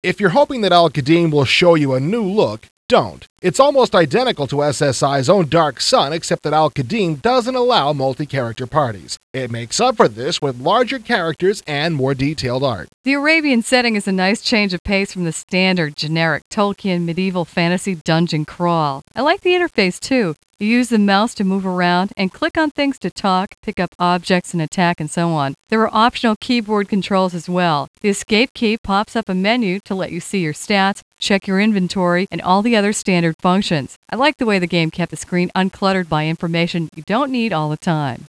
If you're hoping that Al Qadim will show you a new look, don't. It's almost identical to SSI's own Dark Sun, except that Al Qadim doesn't allow multi-character parties. It makes up for this with larger characters and more detailed art. The Arabian setting is a nice change of pace from the standard, generic Tolkien medieval fantasy dungeon crawl. I like the interface too. You use the mouse to move around and click on things to talk, pick up objects and attack and so on. There are optional keyboard controls as well. The escape key pops up a menu to let you see your stats, check your inventory, and all the other standard functions. I like the way the game kept the screen uncluttered by information you don't need all the time.